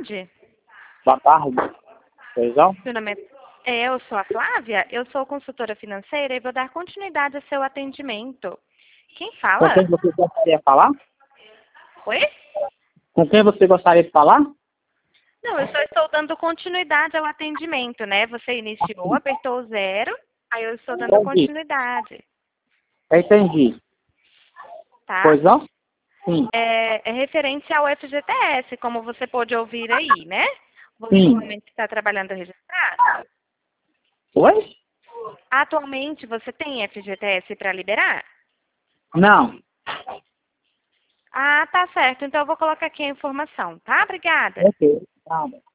tarde. Boa tarde. Pois não? Meu nome eu sou a Flávia, eu sou consultora financeira e vou dar continuidade ao seu atendimento. Quem Com fala? quem você gostaria de falar? Oi? Com quem você gostaria de falar? Não, eu só estou dando continuidade ao atendimento, né? Você iniciou, apertou o 0, aí eu estou dando Entendi. continuidade, Entendi. tá? Pois não? Sim. É referente ao FGTS, como você pôde ouvir aí, né? Você Sim. atualmente está trabalhando registrado? Oi? Atualmente você tem FGTS para liberar? Não. Ah, tá certo. Então eu vou colocar aqui a informação, tá? Obrigada. Ok. Nada.